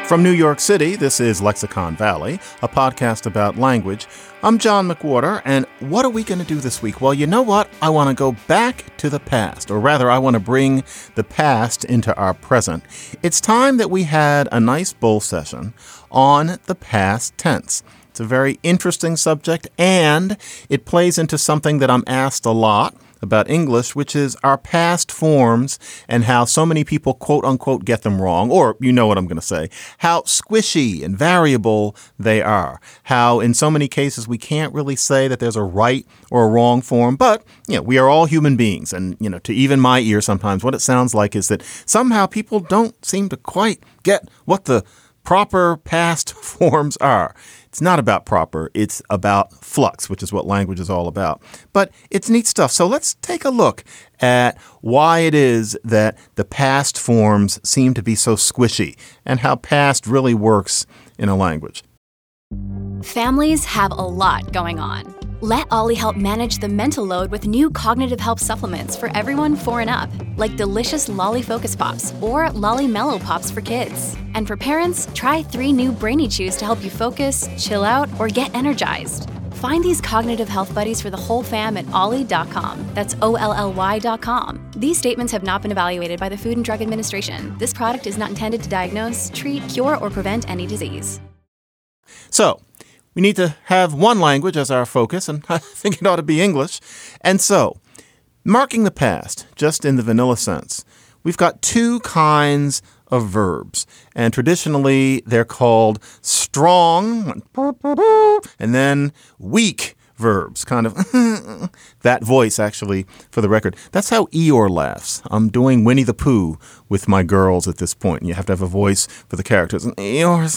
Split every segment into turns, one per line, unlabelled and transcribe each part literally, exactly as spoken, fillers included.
From New York City, this is Lexicon Valley, a podcast about language. I'm John McWhorter, and what are we going to do this week? Well, you know what? I want to go back to the past, or rather, I want to bring the past into our present. It's time that we had a nice bull session on the past tense. It's a very interesting subject, and it plays into something that I'm asked a lot about English, which is our past forms and how so many people, quote unquote, get them wrong. Or you know what I'm going to say, how squishy and variable they are, how in so many cases we can't really say that there's a right or a wrong form. But, you know, we are all human beings. And, you know, to even my ear sometimes, what it sounds like is that somehow people don't seem to quite get what the proper past forms are. It's not about proper. It's about flux, which is what language is all about. But it's neat stuff. So let's take a look at why it is that the past forms seem to be so squishy and how past really works in a language.
Families have a lot going on. Let Ollie help manage the mental load with new cognitive help supplements for everyone four and up, like delicious Lolly Focus Pops or Lolly Mellow Pops for kids. And for parents, try three new Brainy Chews to help you focus, chill out, or get energized. Find these cognitive health buddies for the whole fam at ollie dot com. That's O L L Y dot com. These statements have not been evaluated by the Food and Drug Administration. This product is not intended to diagnose, treat, cure, or prevent any disease.
So, we need to have one language as our focus, and I think it ought to be English. And so, marking the past, just in the vanilla sense, we've got two kinds of verbs. And traditionally, they're called strong and then weak verbs, kind of that voice, actually, for the record. That's how Eeyore laughs. I'm doing Winnie the Pooh with my girls at this point. You have to have a voice for the characters. And Eeyore's,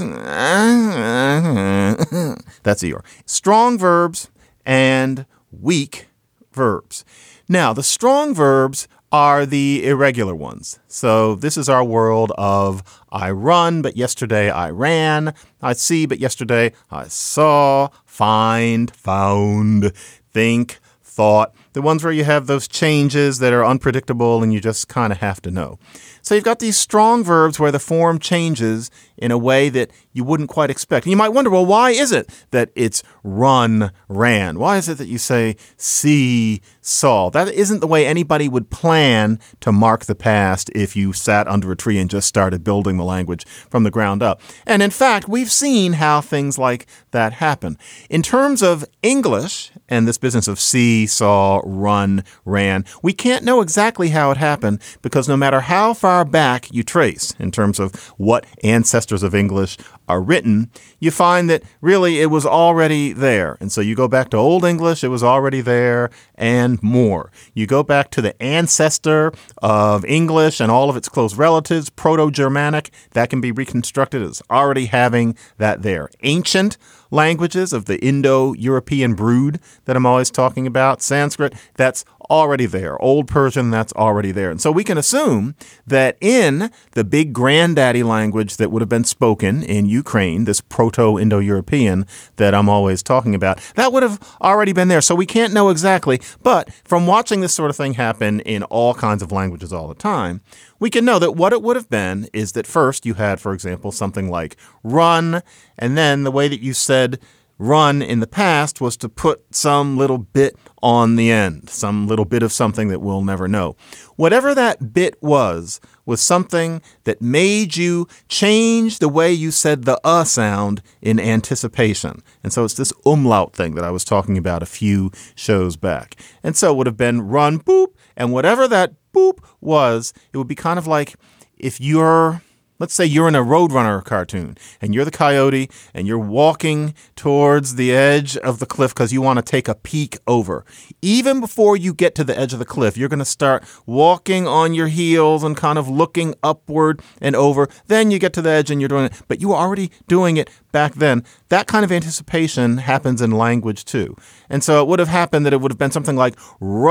that's Eeyore. Strong verbs and weak verbs. Now, the strong verbs are the irregular ones. So this is our world of I run, but yesterday I ran. I see, but yesterday I saw. Find, found, think, thought. The ones where you have those changes that are unpredictable and you just kind of have to know. So you've got these strong verbs where the form changes in a way that you wouldn't quite expect. And you might wonder, well, why is it that it's run, ran? Why is it that you say see, saw? That isn't the way anybody would plan to mark the past if you sat under a tree and just started building the language from the ground up. And in fact, we've seen how things like that happen. In terms of English and this business of see, saw, run, ran, we can't know exactly how it happened because no matter how far back you trace in terms of what ancestors of English are written, you find that really it was already there. And so you go back to Old English, it was already there and more. You go back to the ancestor of English and all of its close relatives, Proto-Germanic, that can be reconstructed as already having that there. Ancient languages of the Indo-European brood that I'm always talking about, Sanskrit, that's already there. Old Persian, that's already there. And so we can assume that in the big granddaddy language that would have been spoken in Ukraine, this Proto-Indo-European that I'm always talking about, that would have already been there. So we can't know exactly. But from watching this sort of thing happen in all kinds of languages all the time, we can know that what it would have been is that first you had, for example, something like run, and then the way that you said run in the past was to put some little bit on the end, some little bit of something that we'll never know. Whatever that bit was, was something that made you change the way you said the uh sound in anticipation. And so it's this umlaut thing that I was talking about a few shows back. And so it would have been run, boop, and whatever that boop was, it would be kind of like if you're Let's say you're in a Roadrunner cartoon and you're the coyote and you're walking towards the edge of the cliff because you want to take a peek over. Even before you get to the edge of the cliff, you're going to start walking on your heels and kind of looking upward and over. Then you get to the edge and you're doing it, but you were already doing it back then. That kind of anticipation happens in language too. And so it would have happened that it would have been something like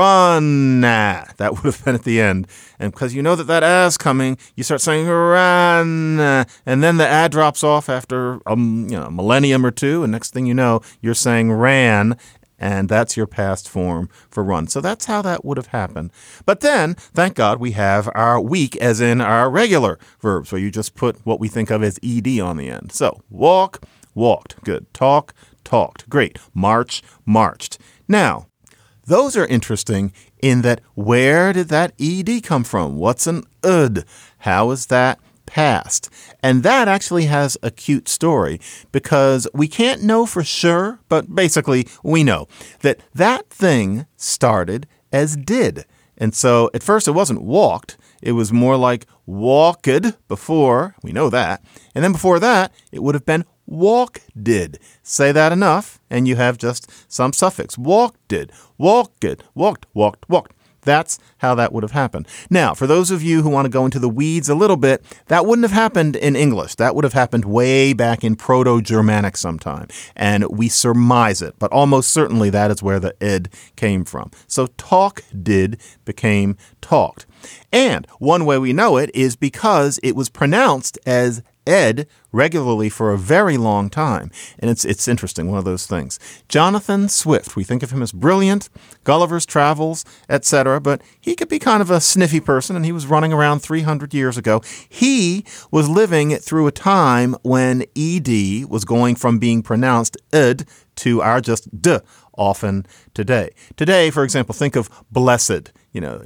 run. That would have been at the end. And because you know that that ah is coming, you start saying run. And then the ah drops off after um, you know, a millennium or two. And next thing you know, you're saying ran. and that's your past form for run. So that's how that would have happened. But then, thank God, we have our weak as in our regular verbs, where you just put what we think of as ed on the end. So walk, walked. Good. Talk, talked. Great. March, marched. Now, those are interesting in that where did that ed come from? What's an ud? How is that past? And that actually has a cute story because we can't know for sure, but basically we know that that thing started as did. And so at first it wasn't walked. It was more like walked before. We know that. And then before that, it would have been walk did. Say that enough, and you have just some suffix. Walk did, walk did, walked, walked, walked. That's how that would have happened. Now, for those of you who want to go into the weeds a little bit, that wouldn't have happened in English. That would have happened way back in Proto-Germanic sometime. And we surmise it, but almost certainly that is where the ed came from. So talk did became talked. And one way we know it is because it was pronounced as ed regularly for a very long time. And it's it's interesting, one of those things. Jonathan Swift, we think of him as brilliant, Gulliver's Travels, et cetera, but he could be kind of a sniffy person, and he was running around three hundred years ago. He was living through a time when ed was going from being pronounced ed to our just d often today. Today, for example, think of blessed. You know,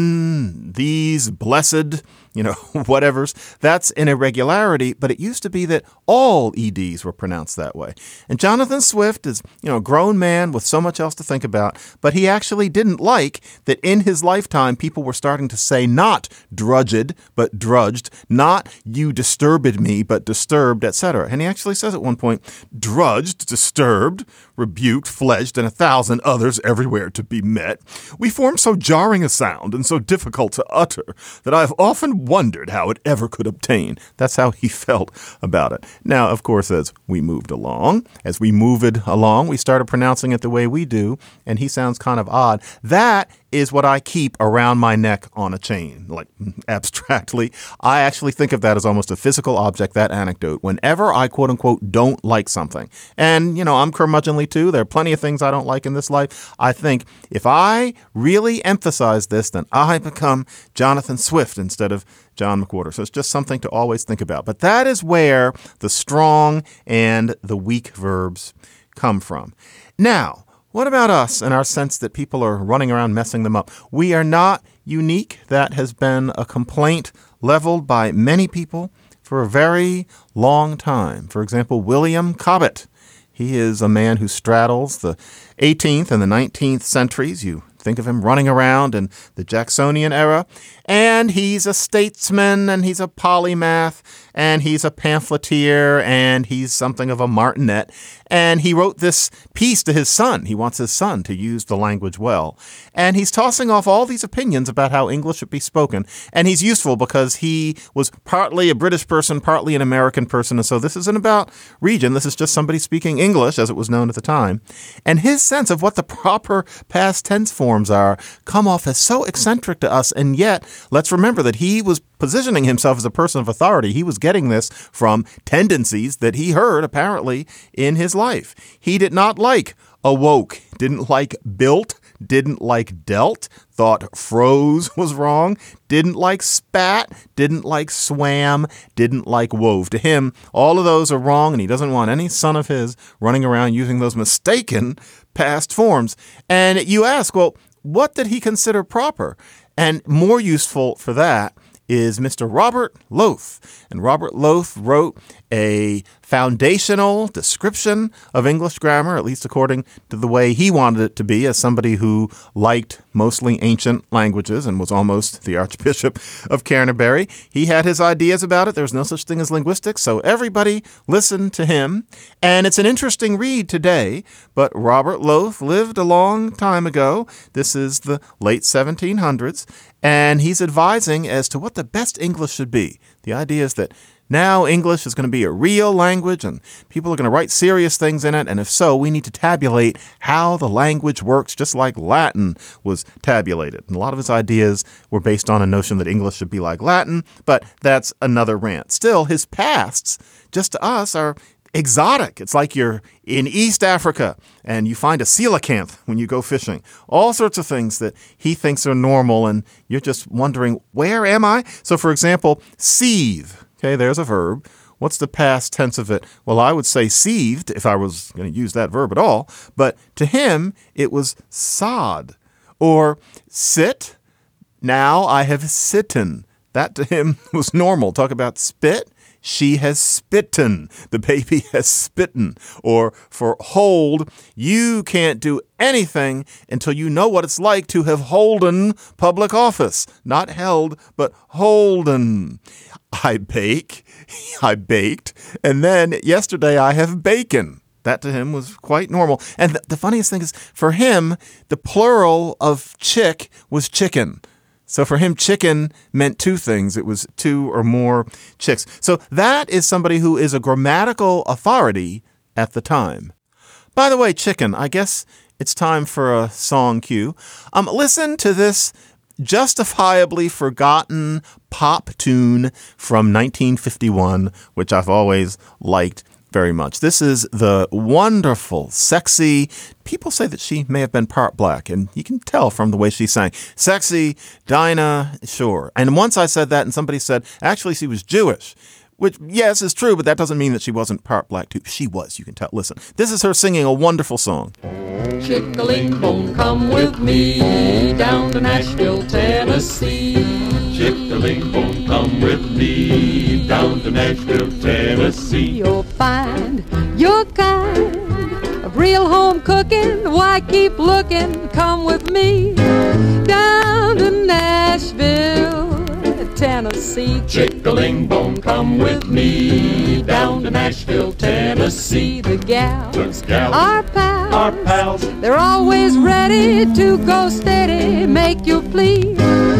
in these blessed, you know, whatevers. That's an irregularity, but it used to be that all eds were pronounced that way. And Jonathan Swift is, you know, a grown man with so much else to think about, but he actually didn't like that in his lifetime people were starting to say not drudged, but drudged, not you disturbed me, but disturbed, et cetera. And he actually says at one point, drudged, disturbed, rebuked, fledged, and a thousand others everywhere to be met. We form so jarring a sound and so difficult to utter that I have often wondered how it ever could obtain. That's how he felt about it. Now, of course, as we moved along, as we moved along, we started pronouncing it the way we do, and he sounds kind of odd. That is what I keep around my neck on a chain, like abstractly. I actually think of that as almost a physical object, that anecdote, whenever I quote unquote don't like something. And, you know, I'm curmudgeonly too. There are plenty of things I don't like in this life. I think if I really emphasize this, then I become Jonathan Swift instead of John McWhorter. So it's just something to always think about. But that is where the strong and the weak verbs come from. Now, what about us and our sense that people are running around messing them up? We are not unique. That has been a complaint leveled by many people for a very long time. For example, William Cobbett. He is a man who straddles the eighteenth and the nineteenth centuries. You think of him running around in the Jacksonian era. And he's a statesman, and he's a polymath, and he's a pamphleteer, and he's something of a martinet. And he wrote this piece to his son. He wants his son to use the language well. And he's tossing off all these opinions about how English should be spoken. And he's useful because he was partly a British person, partly an American person. And so this isn't about region. This is just somebody speaking English, as it was known at the time. And his sense of what the proper past tense forms are come off as so eccentric to us. And yet, let's remember that he was positioning himself as a person of authority. He was getting this from tendencies that he heard apparently in his life. He did not like awoke, didn't like built, didn't like dealt, thought froze was wrong, didn't like spat, didn't like swam, didn't like wove. To him, all of those are wrong, and he doesn't want any son of his running around using those mistaken past forms. And you ask, well, what did he consider proper? And more useful for that is Mister Robert Loth. And Robert Loth wrote a foundational description of English grammar, at least according to the way he wanted it to be, as somebody who liked mostly ancient languages and was almost the Archbishop of Canterbury. He had his ideas about it. There was no such thing as linguistics, so everybody listened to him. And it's an interesting read today, but Robert Loth lived a long time ago. This is the late seventeen hundreds, and he's advising as to what the best English should be. The idea is that now English is going to be a real language and people are going to write serious things in it. And if so, we need to tabulate how the language works, just like Latin was tabulated. And a lot of his ideas were based on a notion that English should be like Latin, but that's another rant. Still, his pasts, just to us, are exotic. It's like you're in East Africa and you find a coelacanth when you go fishing. All sorts of things that he thinks are normal and you're just wondering, where am I? So, for example, seethe. Okay, there's a verb. What's the past tense of it? Well, I would say seethed if I was going to use that verb at all. But to him, it was sod. Or sit. Now I have sitten. That to him was normal. Talk about spit. She has spitten. The baby has spitten. Or for hold, you can't do anything until you know what it's like to have holden public office. Not held, but holden. I bake. I baked. And then yesterday I have bacon. That to him was quite normal. And th- the funniest thing is, for him, the plural of chick was chicken. So for him, chicken meant two things. It was two or more chicks. So that is somebody who is a grammatical authority at the time. By the way, chicken, I guess it's time for a song cue. Um, listen to this justifiably forgotten pop tune from nineteen fifty-one, which I've always liked very much. This is the wonderful, sexy, people say that she may have been part black, and you can tell from the way she sang. Sexy Dinah Shore. And once I said that, and somebody said, actually, she was Jewish, which, yes, is true, but that doesn't mean that she wasn't part black, too. She was, you can tell. Listen, this is her singing a wonderful song.
Chick-a-ling-bong, come with me down to Nashville, Tennessee. Chick-a-ling-bong, come with me down to Nashville, Tennessee.
You'll find your kind of real home cooking. Why keep looking? Come with me down to Nashville, Tennessee.
Chick-a-ling-bong, come with me down to Nashville, Tennessee.
The gals,
The gals
our pals,
our pals.
They're always ready to go steady, make your plea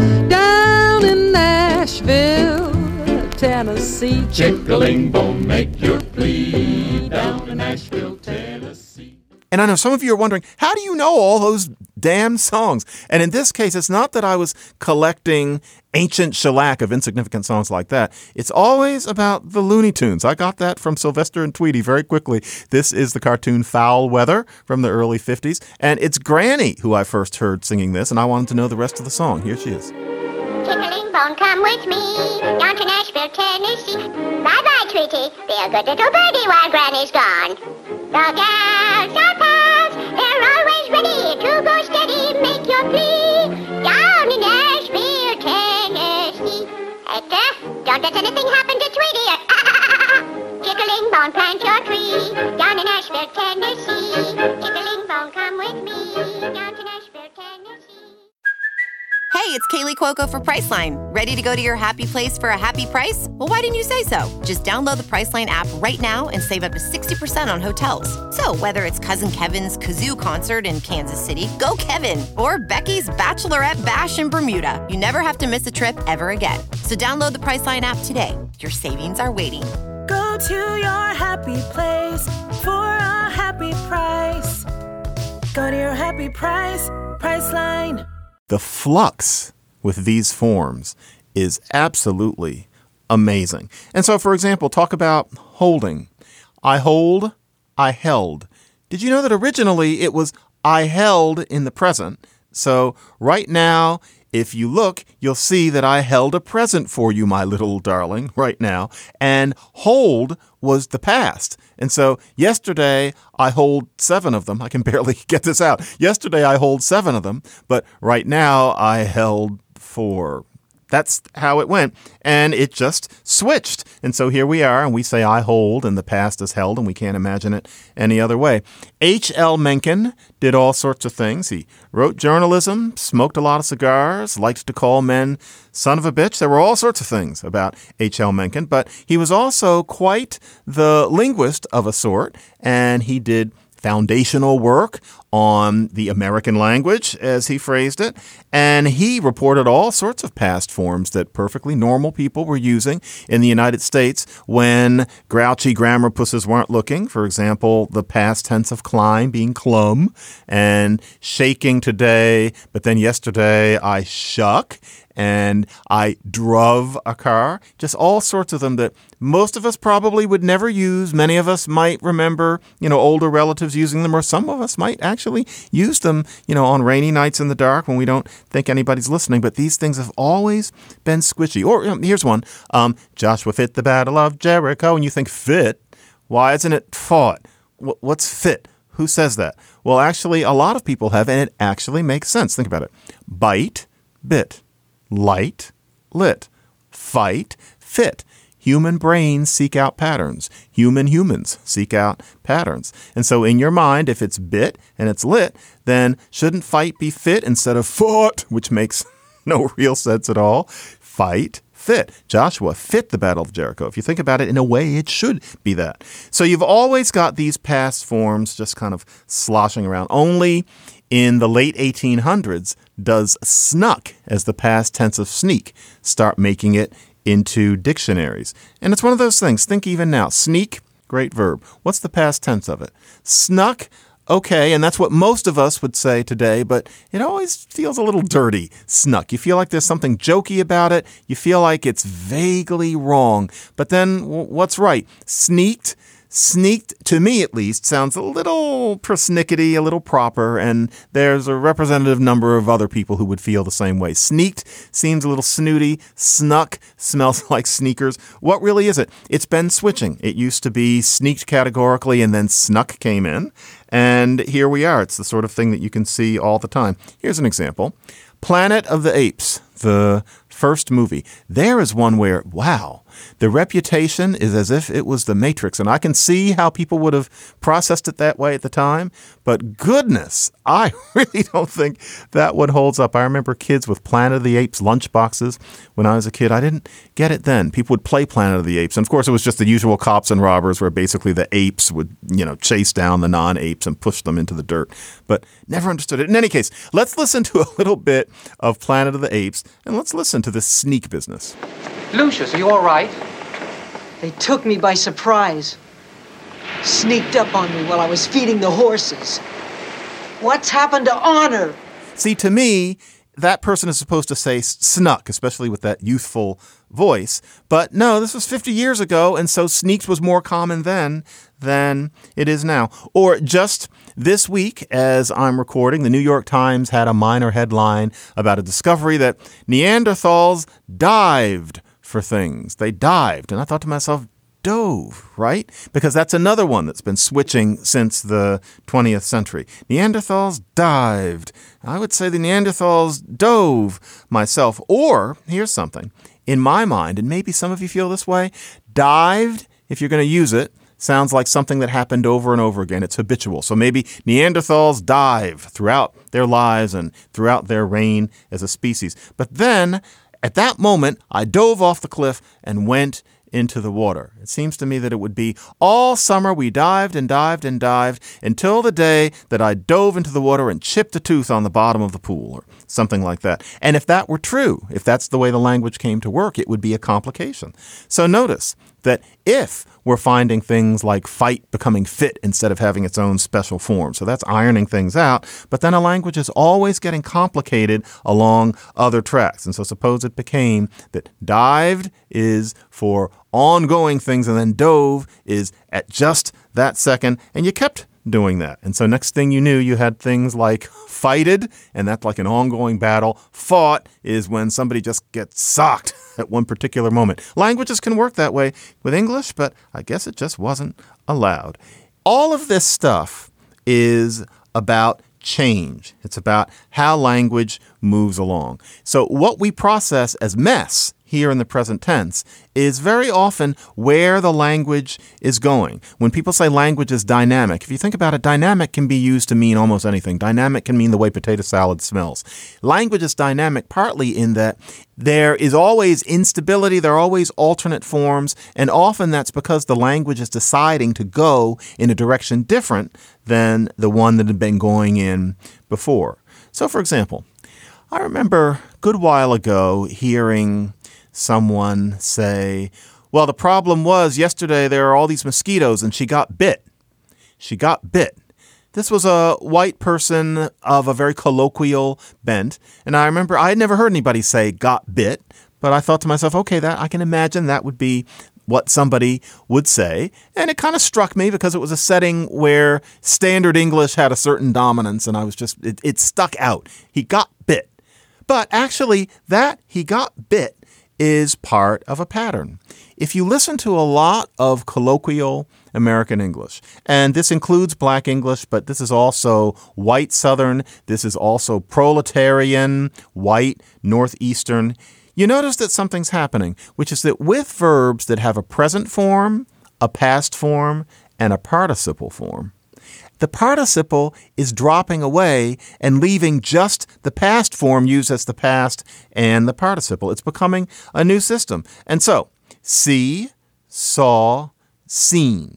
down in Nashville, Tennessee.
Chick-a-ling-bong, make your plea down to Nashville, Tennessee.
And I know some of you are wondering, how do you know all those damn songs? And in this case, it's not that I was collecting ancient shellac of insignificant songs like that. It's always about the Looney Tunes. I got that from Sylvester and Tweety very quickly. This is the cartoon Foul Weather from the early fifties. And it's Granny who I first heard singing this, and I wanted to know the rest of the song. Here she is.
Chick-a-ling-bone, come with me down to Nashville, Tennessee. Bye-bye, Tweety. Be a good little birdie while Granny's gone. The gals are pals. They're always ready to go steady. Make your plea down in Nashville, Tennessee. Hector, don't let anything happen to Tweety. Chick-a-ling-bone, plant your tree down in Nashville, Tennessee. Chick-a-ling-bone, come with me down to Nashville, Tennessee.
Hey, it's Kaylee Cuoco for Priceline. Ready to go to your happy place for a happy price? Well, why didn't you say so? Just download the Priceline app right now and save up to sixty percent on hotels. So whether it's Cousin Kevin's Kazoo Concert in Kansas City, go Kevin, or Becky's Bachelorette Bash in Bermuda, you never have to miss a trip ever again. So download the Priceline app today. Your savings are waiting.
Go to your happy place for a happy price. Go to your happy price, Priceline.
The flux with these forms is absolutely amazing. And so, for example, talk about holding. I hold, I held. Did you know that originally it was I held in the present? So right now, if you look, you'll see that I held a present for you, my little darling, right now. And hold was the past. And so yesterday I hold seven of them. I can barely get this out. Yesterday I hold seven of them, but right now I held four. That's how it went. And it just switched. And so here we are, and we say I hold, and the past is held, and we can't imagine it any other way. H L Mencken did all sorts of things. He wrote journalism, smoked a lot of cigars, liked to call men son of a bitch. There were all sorts of things about H L Mencken, but he was also quite the linguist of a sort, and he did foundational work on the American language, as he phrased it. And he reported all sorts of past forms that perfectly normal people were using in the United States when grouchy grammar pusses weren't looking. For example, the past tense of climb being clum, and shaking today, but then yesterday I shuck. and I drove a car. Just all sorts of them that most of us probably would never use. Many of us might remember, you know, older relatives using them, or some of us might actually use them, you know, on rainy nights in the dark when we don't think anybody's listening. But these things have always been squishy. Or you know, here's one. Um, Joshua fit the battle of Jericho. And you think fit. Why isn't it fought? What's fit? Who says that? Well, actually, a lot of people have, and it actually makes sense. Think about it. Bite, bit. Light, lit. Fight, fit. Human brains seek out patterns. Human humans seek out patterns. And so in your mind, if it's bit and it's lit, then shouldn't fight be fit instead of fought, which makes no real sense at all? Fight, fit. Joshua fit the Battle of Jericho. If you think about it, in a way, it should be that. So you've always got these past forms just kind of sloshing around. Only in the late eighteen hundreds does snuck, as the past tense of sneak, start making it into dictionaries. And it's one of those things. Think even now. Sneak, great verb. What's the past tense of it? Snuck, okay, and that's what most of us would say today, but it always feels a little dirty. Snuck. You feel like there's something jokey about it. You feel like it's vaguely wrong. But then w- what's right? Sneaked. Sneaked, to me at least, sounds a little persnickety, a little proper, and there's a representative number of other people who would feel the same way. Sneaked seems a little snooty. Snuck smells like sneakers. What really is it? It's been switching. It used to be sneaked categorically, and then snuck came in, and here we are. It's the sort of thing that you can see all the time. Here's an example. Planet of the Apes, the first movie. There is one where, wow, the reputation is as if it was The Matrix. And I can see how people would have processed it that way at the time. But goodness, I really don't think that one holds up. I remember kids with Planet of the Apes lunchboxes when I was a kid. I didn't get it then. People would play Planet of the Apes. And of course, it was just the usual cops and robbers where basically the apes would, you know, chase down the non-apes and push them into the dirt. But never understood it. In any case, let's listen to a little bit of Planet of the Apes and let's listen to this sneak business.
Lucius, are you all right?
They took me by surprise. Sneaked up on me while I was feeding the horses. What's happened to honor?
See, to me, that person is supposed to say snuck, especially with that youthful voice. But no, this was fifty years ago, and so sneaked was more common then than it is now. Or just this week, as I'm recording, the New York Times had a minor headline about a discovery that Neanderthals dived for things. They dived. And I thought to myself, dove, right? Because that's another one that's been switching since the twentieth century. Neanderthals dived. I would say the Neanderthals dove myself. Or, here's something. In my mind, and maybe some of you feel this way, dived, if you're going to use it, sounds like something that happened over and over again. It's habitual. So maybe Neanderthals dive throughout their lives and throughout their reign as a species. But then, at that moment, I dove off the cliff and went into the water. It seems to me that it would be all summer we dived and dived and dived until the day that I dove into the water and chipped a tooth on the bottom of the pool or something like that. And if that were true, if that's the way the language came to work, it would be a complication. So notice that if we're finding things like fight becoming fit instead of having its own special form. So that's ironing things out. But then a language is always getting complicated along other tracks. And so suppose it became that dived is for ongoing things and then dove is at just that second. And you kept doing that. And so next thing you knew, you had things like fighted, and that's like an ongoing battle. Fought is when somebody just gets socked at one particular moment. Languages can work that way with English, but I guess it just wasn't allowed. All of this stuff is about change. It's about how language moves along. So what we process as mess here in the present tense is very often where the language is going. When people say language is dynamic, if you think about it, dynamic can be used to mean almost anything. Dynamic can mean the way potato salad smells. Language is dynamic partly in that there is always instability, there are always alternate forms, and often that's because the language is deciding to go in a direction different than the one that had been going in before. So, for example, I remember a good while ago hearing someone say, well, the problem was yesterday there are all these mosquitoes and she got bit. She got bit. This was a white person of a very colloquial bent. And I remember I had never heard anybody say got bit, but I thought to myself, okay, that I can imagine that would be what somebody would say. And it kind of struck me because it was a setting where standard English had a certain dominance, and I was just, it, it stuck out. He got bit. But actually, that he got bit is part of a pattern. If you listen to a lot of colloquial American English, and this includes Black English, but this is also white Southern, this is also proletarian, white, Northeastern, you notice that something's happening, which is that with verbs that have a present form, a past form, and a participle form, the participle is dropping away and leaving just the past form used as the past and the participle. It's becoming a new system. And so, see, saw, seen.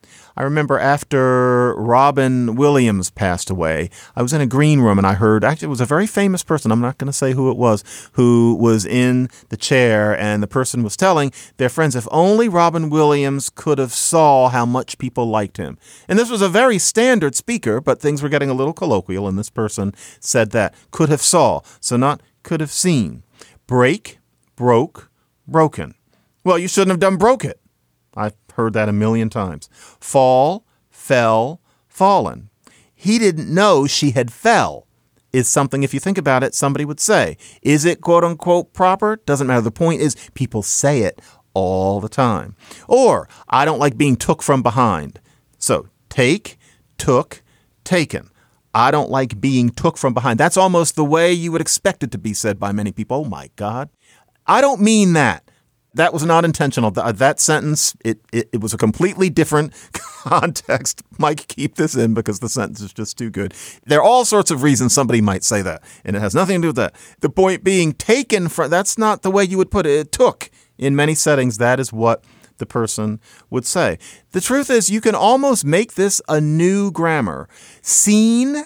I remember after Robin Williams passed away, I was in a green room and I heard, actually it was a very famous person, I'm not going to say who it was, who was in the chair, and the person was telling their friends, if only Robin Williams could have saw how much people liked him. And this was a very standard speaker, but things were getting a little colloquial, and this person said that, could have saw, so not could have seen. Break, broke, broken. Well, you shouldn't have done broke it. I've heard that a million times. Fall, fell, fallen. He didn't know she had fell is something, if you think about it, somebody would say. Is it quote unquote proper? Doesn't matter. The point is people say it all the time. Or I don't like being took from behind. So take, took, taken. I don't like being took from behind. That's almost the way you would expect it to be said by many people. Oh my God. I don't mean that. That was not intentional. That, that sentence, it, it it was a completely different context. Mike, keep this in because the sentence is just too good. There are all sorts of reasons somebody might say that, and it has nothing to do with that. The point being taken from, that's not the way you would put it. It took. In many settings, that is what the person would say. The truth is, you can almost make this a new grammar. Seen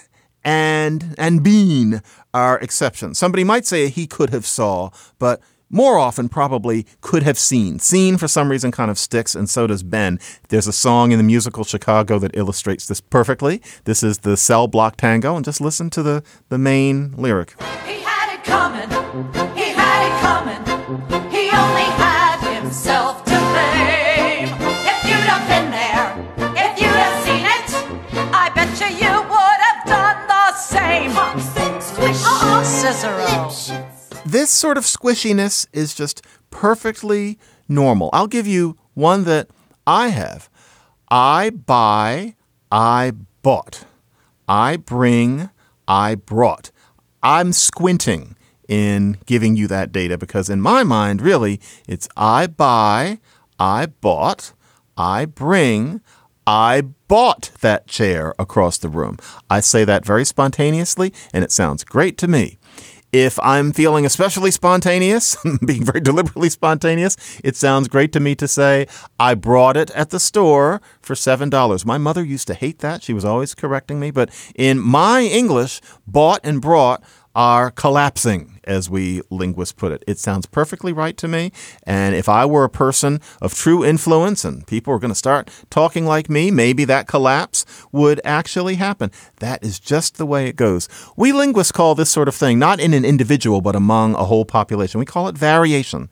and, and been are exceptions. Somebody might say he could have saw, but more often, probably could have seen. Seen, for some reason, kind of sticks, and so does been. There's a song in the musical Chicago that illustrates this perfectly. This is the Cell Block Tango, and just listen to the, the main lyric.
He had it coming. He had it coming. He only had himself to blame. If you'd have been there, if you'd have seen it, I bet you you would have done the same. Squish, uh-uh. Cicero.
This sort of squishiness is just perfectly normal. I'll give you one that I have. I buy, I bought. I bring, I brought. I'm squinting in giving you that data because in my mind, really, it's I buy, I bought, I bring, I bought that chair across the room. I say that very spontaneously, and it sounds great to me. If I'm feeling especially spontaneous, being very deliberately spontaneous, it sounds great to me to say, I brought it at the store for seven dollars. My mother used to hate that. She was always correcting me. But in my English, bought and brought are collapsing, as we linguists put it. It sounds perfectly right to me. And if I were a person of true influence and people were going to start talking like me, maybe that collapse would actually happen. That is just the way it goes. We linguists call this sort of thing, not in an individual, but among a whole population. We call it variation.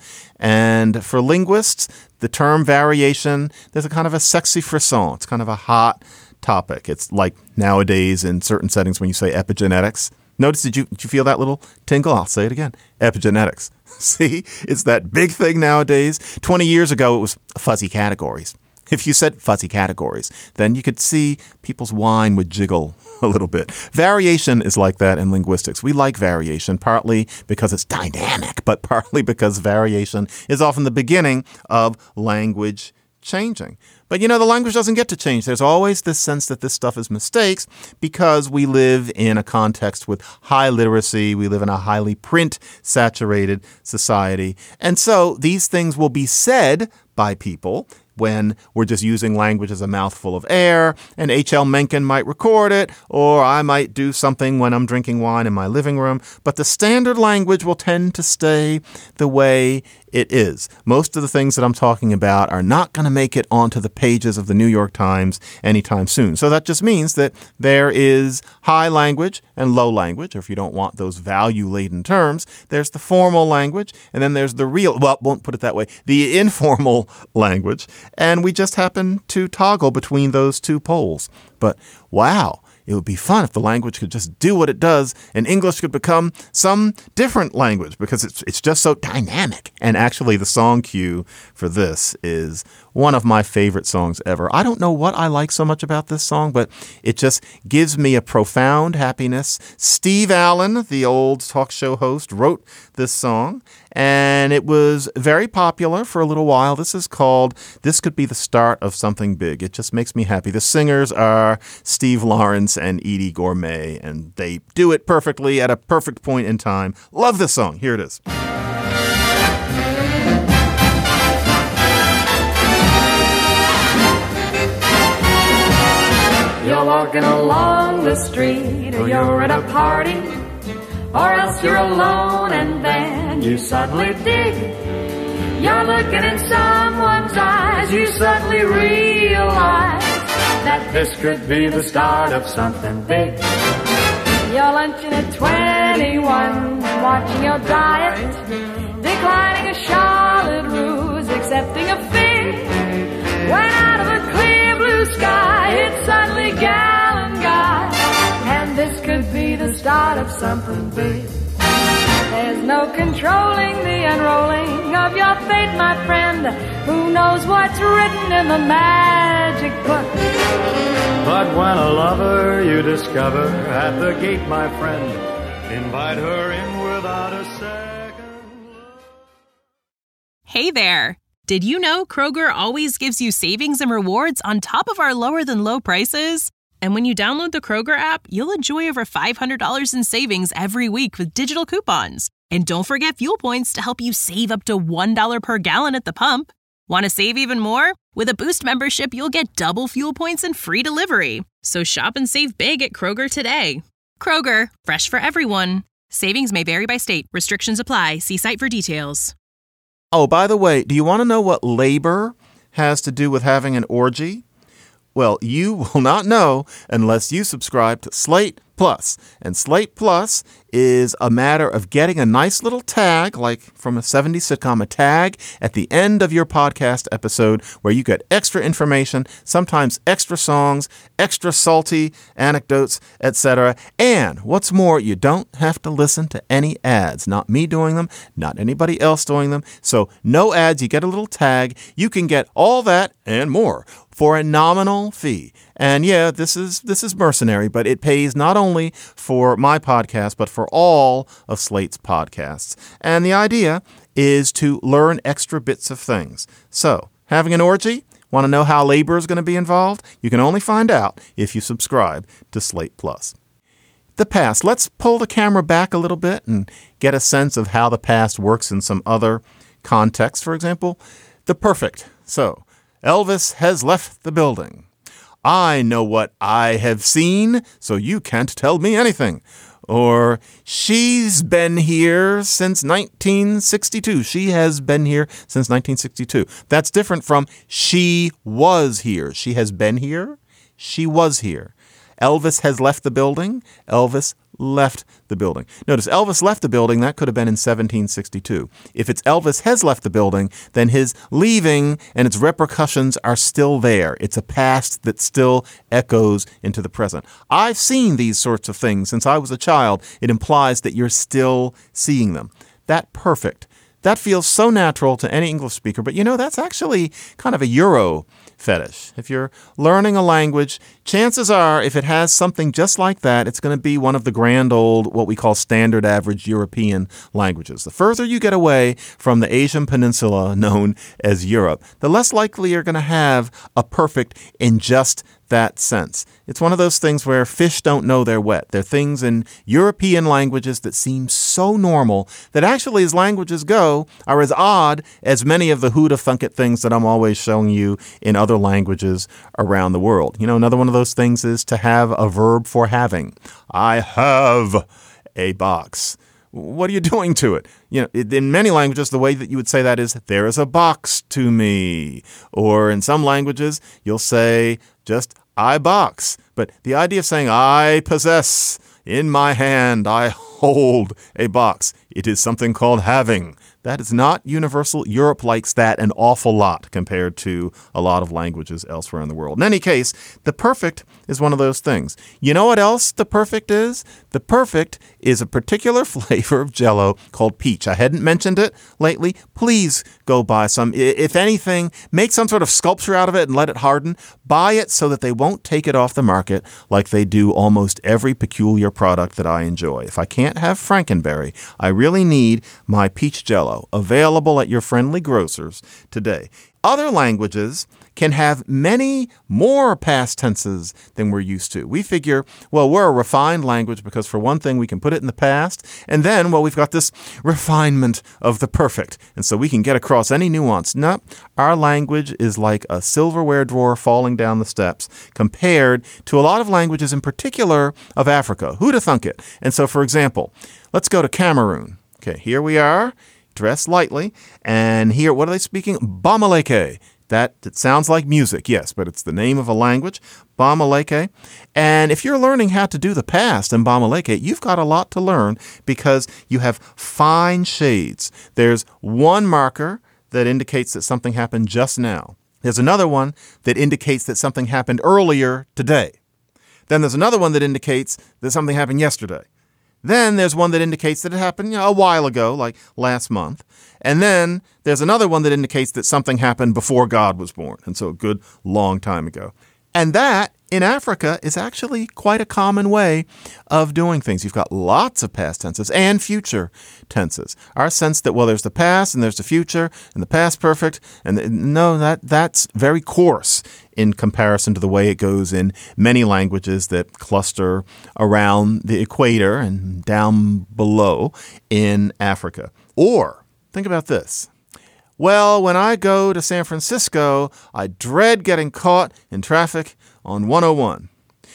And for linguists, the term variation, there's a kind of a sexy frisson. It's kind of a hot topic. It's like nowadays in certain settings when you say epigenetics. Notice, did you, did you feel that little tingle? I'll say it again. Epigenetics. See, it's that big thing nowadays. twenty years ago, it was fuzzy categories. If you said fuzzy categories, then you could see people's wine would jiggle a little bit. Variation is like that in linguistics. We like variation, partly because it's dynamic, but partly because variation is often the beginning of language changing. But, you know, the language doesn't get to change. There's always this sense that this stuff is mistakes because we live in a context with high literacy. We live in a highly print-saturated society. And so these things will be said by people when we're just using language as a mouthful of air, and H L Mencken might record it, or I might do something when I'm drinking wine in my living room. But the standard language will tend to stay the way it is. Most of the things that I'm talking about are not going to make it onto the pages of the New York Times anytime soon. So that just means that there is high language and low language, or if you don't want those value-laden terms, there's the formal language, and then there's the real, well, won't put it that way, the informal language. And we just happen to toggle between those two poles. But wow. It would be fun if the language could just do what it does and English could become some different language because it's it's just so dynamic. And actually, the song cue for this is one of my favorite songs ever. I don't know what I like so much about this song, but it just gives me a profound happiness. Steve Allen, the old talk show host, wrote this song, and it was very popular for a little while. This is called This Could Be the Start of Something Big. It just makes me happy. The singers are Steve Lawrence and Edie Gourmet, and they do it perfectly at a perfect point in time. Love this song. Here it is.
You're walking along the street, or you're at a party, or else you're alone and then you suddenly dig. You're looking in someone's eyes, you suddenly realize that this could be the start of something big. You're lunching at twenty-one, watching your diet, declining a Charlotte Russe, accepting a fig. When out of a clear blue sky, it's suddenly gal and guy, and this could be the start of something big. There's no controlling the unrolling of your fate, my friend. Who knows what's written in the magic book?
But when a lover you discover at the gate, my friend, invite her in without a second look.
Hey there! Did you know Kroger always gives you savings and rewards on top of our lower than low prices? And when you download the Kroger app, you'll enjoy over five hundred dollars in savings every week with digital coupons. And don't forget fuel points to help you save up to one dollar per gallon at the pump. Want to save even more? With a Boost membership, you'll get double fuel points and free delivery. So shop and save big at Kroger today. Kroger, fresh for everyone. Savings may vary by state. Restrictions apply. See site for details.
Oh, by the way, do you want to know what labor has to do with having an orgy? Well, you will not know unless you subscribe to Slate Plus. And Slate Plus is a matter of getting a nice little tag, like from a seventies sitcom, a tag at the end of your podcast episode where you get extra information, sometimes extra songs, extra salty anecdotes, et cetera. And what's more, you don't have to listen to any ads. Not me doing them, not anybody else doing them. So no ads, you get a little tag. You can get all that and more for a nominal fee. And yeah, this is this is mercenary, but it pays not only for my podcast, but for all of Slate's podcasts. And the idea is to learn extra bits of things. So, having an orgy? Want to know how labor is going to be involved? You can only find out if you subscribe to Slate Plus. The past. Let's pull the camera back a little bit and get a sense of how the past works in some other contexts. For example, the perfect. So, Elvis has left the building. I know what I have seen, so you can't tell me anything. Or she's been here since nineteen sixty-two. She has been here since nineteen sixty-two. That's different from she was here. She has been here. She was here. Elvis has left the building. Elvis left the building. Notice Elvis left the building. That could have been in seventeen sixty-two. If it's Elvis has left the building, then his leaving and its repercussions are still there. It's a past that still echoes into the present. I've seen these sorts of things since I was a child. It implies that you're still seeing them. That perfect. That feels so natural to any English speaker, but you know, that's actually kind of a Euro fetish. If you're learning a language, chances are if it has something just like that, it's going to be one of the grand old, what we call standard average European languages. The further you get away from the Asian peninsula known as Europe, the less likely you're going to have a perfect in just that sense. It's one of those things where fish don't know they're wet. They're things in European languages that seem so normal that actually, as languages go, are as odd as many of the who'da thunk it things that I'm always showing you in other languages around the world. You know, another one of those things is to have a verb for having. I have a box. What are you doing to it? You know, in many languages, the way that you would say that is, there is a box to me. Or in some languages, you'll say just, I box. But the idea of saying, I possess in my hand, I hold a box. It is something called having. That is not universal. Europe likes that an awful lot compared to a lot of languages elsewhere in the world. In any case, the perfect is one of those things. You know what else the perfect is? The perfect is a particular flavor of Jell-O called peach. I hadn't mentioned it lately. Please go buy some. If anything, make some sort of sculpture out of it and let it harden. Buy it so that they won't take it off the market like they do almost every peculiar product that I enjoy. If I can't have Frankenberry, I really need my peach Jell-O. Available at your friendly grocers today. Other languages can have many more past tenses than we're used to. We figure, well, we're a refined language because for one thing, we can put it in the past. And then, well, we've got this refinement of the perfect. And so we can get across any nuance. No, our language is like a silverware drawer falling down the steps compared to a lot of languages, in particular of Africa. Who'da thunk it? And so, for example, let's go to Cameroon. Okay, here we are. Dress lightly. And here, what are they speaking? Bamileke. That, it sounds like music, yes, but it's the name of a language, Bamileke. And if you're learning how to do the past in Bamileke, you've got a lot to learn because you have fine shades. There's one marker that indicates that something happened just now. There's another one that indicates that something happened earlier today. Then there's another one that indicates that something happened yesterday. Then there's one that indicates that it happened, you know, a while ago, like last month. And then there's another one that indicates that something happened before God was born. And so a good long time ago. And that in Africa is actually quite a common way of doing things. You've got lots of past tenses and future tenses. Our sense that, well, there's the past and there's the future and the past perfect. And the, no, that that's very coarse in comparison to the way it goes in many languages that cluster around the equator and down below in Africa. Or think about this. Well, when I go to San Francisco, I dread getting caught in traffic on one oh one.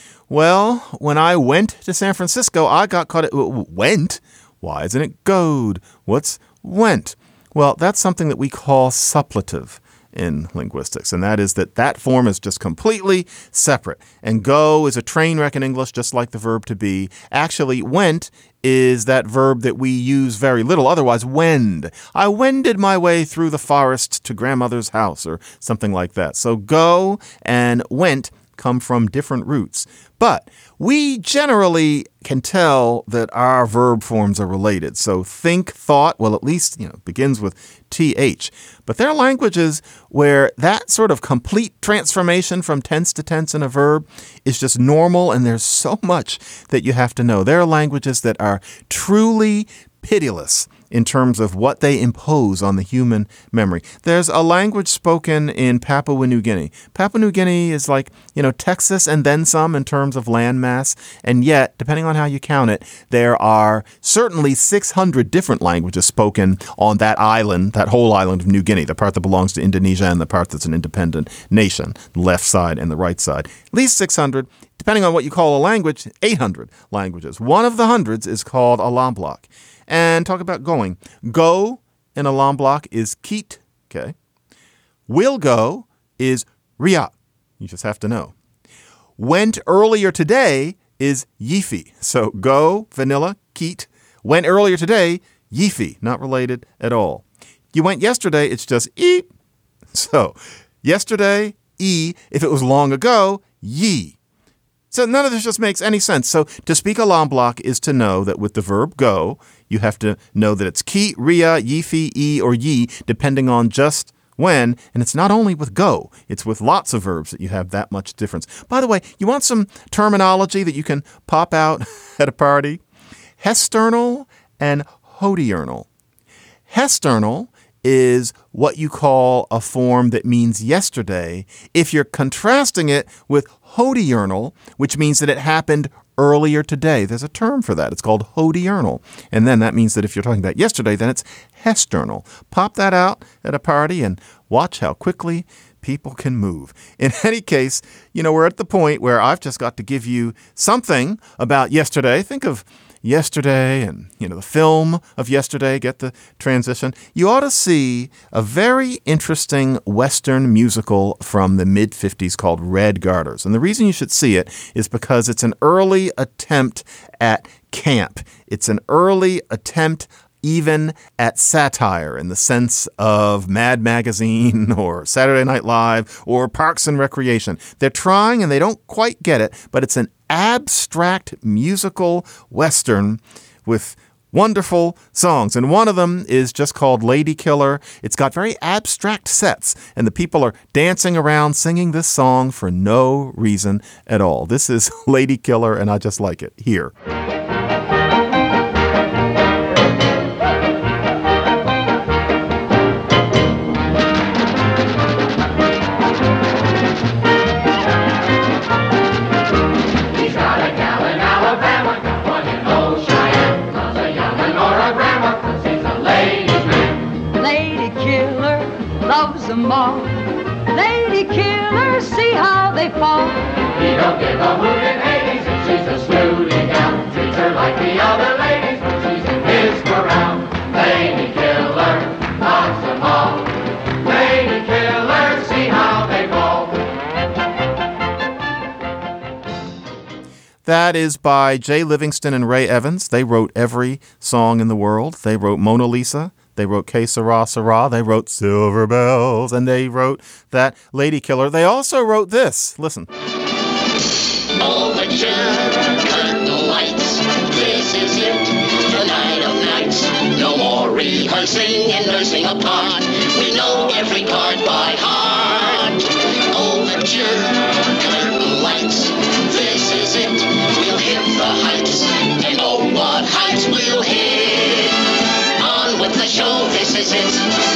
Well, when I went to San Francisco, I got caught at went. Why isn't it goed? What's went? Well, that's something that we call suppletive in linguistics, and that is that that form is just completely separate. And go is a train wreck in English, just like the verb to be. Actually, went is that verb that we use very little, otherwise wend. I wended my way through the forest to grandmother's house or something like that. So go and went come from different roots. But we generally can tell that our verb forms are related. So think, thought, well, at least, you know, begins with T H. But there are languages where that sort of complete transformation from tense to tense in a verb is just normal, and there's so much that you have to know. There are languages that are truly pitiless in terms of what they impose on the human memory. There's a language spoken in Papua New Guinea. Papua New Guinea is like, you know, Texas and then some in terms of landmass. And yet, depending on how you count it, there are certainly six hundred different languages spoken on that island, that whole island of New Guinea, the part that belongs to Indonesia and the part that's an independent nation, the left side and the right side. At least six hundred. Depending on what you call a language, eight hundred languages. One of the hundreds is called a Lamblock. And talk about going. Go in a Lamblock is keet. Okay. Will go is ria. You just have to know. Went earlier today is yifi. So go, vanilla, keet. Went earlier today, yifi. Not related at all. You went yesterday, it's just eep. So yesterday, e. If it was long ago, ye. So none of this just makes any sense. So to speak a Lamblock is to know that with the verb go, you have to know that it's ki, ria, yifi, e, or ye, depending on just when. And it's not only with go, it's with lots of verbs that you have that much difference. By the way, you want some terminology that you can pop out at a party? Hesternal and hodiernal. Hesternal is what you call a form that means yesterday if you're contrasting it with hodiernal, which means that it happened earlier today. There's a term for that. It's called hodiernal. And then that means that if you're talking about yesterday, then it's hesternal. Pop that out at a party and watch how quickly people can move. In any case, you know, we're at the point where I've just got to give you something about yesterday. Think of yesterday and, you know, the film of yesterday. Get the transition. You ought to see a very interesting Western musical from the mid fifties called Red Garters. And the reason you should see it is because it's an early attempt at camp. It's an early attempt even at satire in the sense of Mad Magazine or Saturday Night Live or Parks and Recreation. They're trying and they don't quite get it, but it's an abstract musical Western with wonderful songs. And one of them is just called Lady Killer. It's got very abstract sets and the people are dancing around singing this song for no reason at all. This is Lady Killer and I just like it. Here.
Them all. Lady Killer, see how they fall.
He don't give a hoot in Hades if she's a snooty gal. Treats her like the other ladies when she's in his corral. Lady Killer, knocks them all. Lady Killer, see how they fall.
That is by Jay Livingston and Ray Evans. They wrote every song in the world. They wrote Mona Lisa. They wrote Que Sera Sera. They wrote Silver Bells. And they wrote that Lady Killer. They also wrote this. Listen.
Overture, curtain lights. This is it, the night of nights. No more rehearsing and nursing a part. We know every part by heart. Overture, curtain lights. This is it, we'll hit the heights. And oh, what heights we'll hit. With the show, this is it.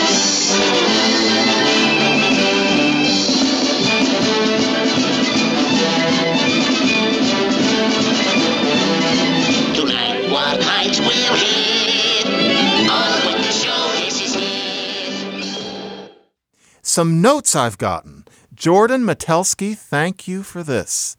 Tonight, what heights we'll hit. On with the show, this is it.
Some notes I've gotten. Jordan Metelsky, thank you for this.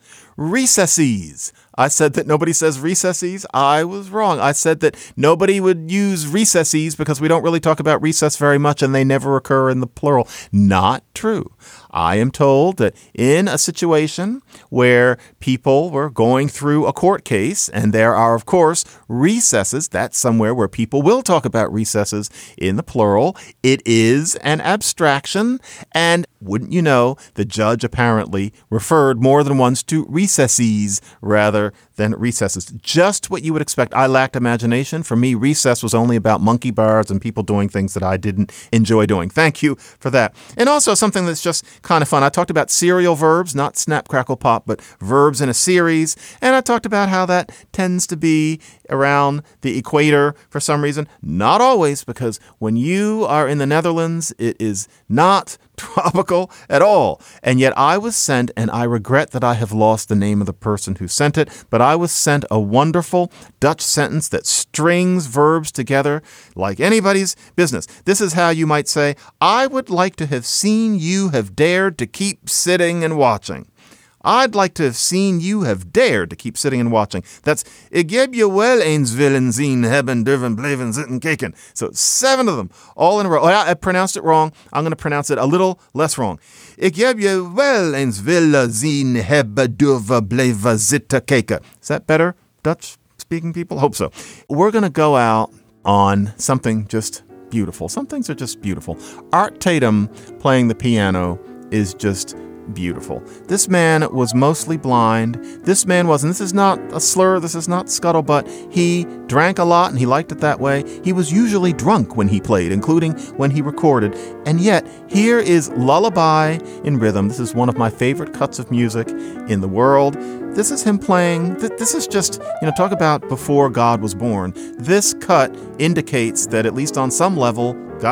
Recesses. I said that nobody says recesses. I was wrong. I said that nobody would use recesses because we don't really talk about recess very much and they never occur in the plural. Not true. I am told that in a situation where people were going through a court case and there are, of course, recesses, that's somewhere where people will talk about recesses in the plural. It is an abstraction. And wouldn't you know, the judge apparently referred more than once to recesses rather than recesses. Just what you would expect. I lacked imagination. For me, recess was only about monkey bars and people doing things that I didn't enjoy doing. Thank you for that. And also something that's just kind of fun. I talked about serial verbs, not snap, crackle, pop, but verbs in a series. And I talked about how that tends to be around the equator for some reason. Not always, because when you are in the Netherlands, it is not tropical at all. And yet I was sent, and I regret that I have lost the name of the person who sent it, but I was sent a wonderful Dutch sentence that strings verbs together like anybody's business. This is how you might say, I would like to have seen you have dared to keep sitting and watching. I'd like to have seen you have dared to keep sitting and watching. That's Ik heb je wel eens willen zien hebben durven blijven zitten kijken. So seven of them all in a row. Oh, I pronounced it wrong. I'm going to pronounce it a little less wrong. Ik heb je wel eens willen zien hebben durven blijven zitten kijken. Is that better, Dutch speaking people? Hope so. We're going to go out on something just beautiful. Some things are just beautiful. Art Tatum playing the piano is just beautiful. This man was mostly blind. This man wasn't. This is not a slur. This is not scuttlebutt. He drank a lot and he liked it that way. He was usually drunk when he played, including when he recorded. And yet, here is Lullaby in Rhythm. This is one of my favorite cuts of music in the world. This is him playing. This is just, you know, talk about before God was born. This cut indicates that at least on some level, God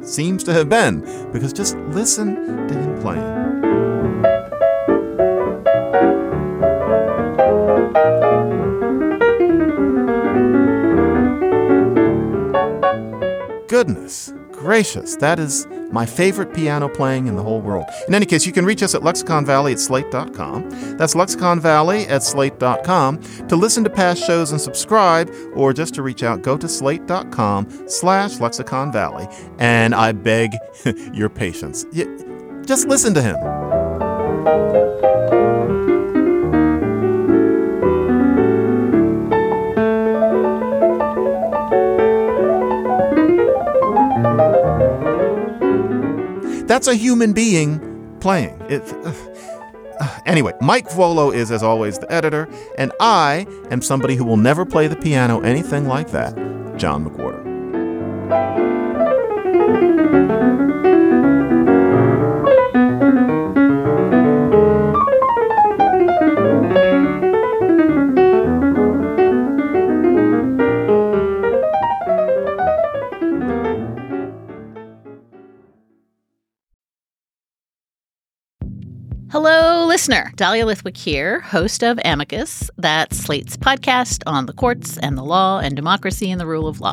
seems to have been, because just listen to him playing. Goodness gracious, that is my favorite piano playing in the whole world. In any case, you can reach us at Lexicon Valley at slate dot com. That's Lexicon Valley at slate dot com. To listen to past shows and subscribe, or just to reach out, go to slate dot com slash Lexicon Valley. And I beg your patience. Just listen to him. That's a human being playing. It, uh, uh, anyway, Mike Vuolo is, as always, the editor, and I am somebody who will never play the piano, anything like that, John McWhorter.
Hello, listener. Dahlia Lithwick here, host of Amicus, that's Slate's podcast on the courts and the law and democracy and the rule of law.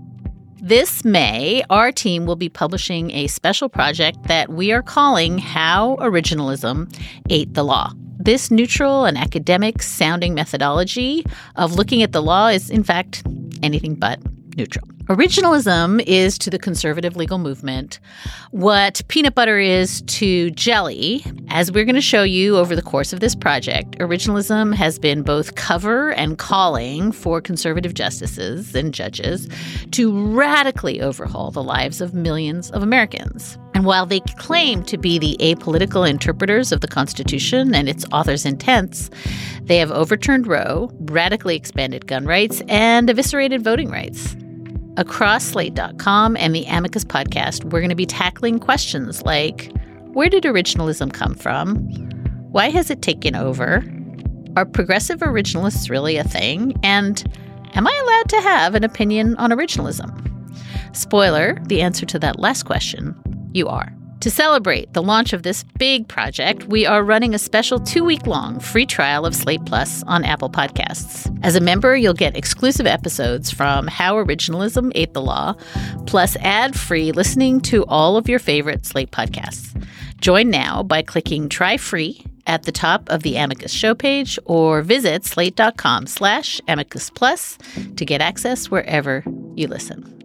This May, our team will be publishing a special project that we are calling How Originalism Ate the Law. This neutral and academic-sounding methodology of looking at the law is, in fact, anything but neutral. Originalism is to the conservative legal movement what peanut butter is to jelly. As we're going to show you over the course of this project, originalism has been both cover and calling for conservative justices and judges to radically overhaul the lives of millions of Americans. And while they claim to be the apolitical interpreters of the Constitution and its author's intents, they have overturned Roe, radically expanded gun rights, and eviscerated voting rights. Across slate dot com and the Amicus podcast, we're going to be tackling questions like, where did originalism come from? Why has it taken over? Are progressive originalists really a thing? And am I allowed to have an opinion on originalism? Spoiler, the answer to that last question, you are. To celebrate the launch of this big project, we are running a special two-week-long free trial of Slate Plus on Apple Podcasts. As a member, you'll get exclusive episodes from How Originalism Ate the Law, plus ad-free listening to all of your favorite Slate podcasts. Join now by clicking Try Free at the top of the Amicus show page, or visit slate dot com slash Amicus Plus to get access wherever you listen.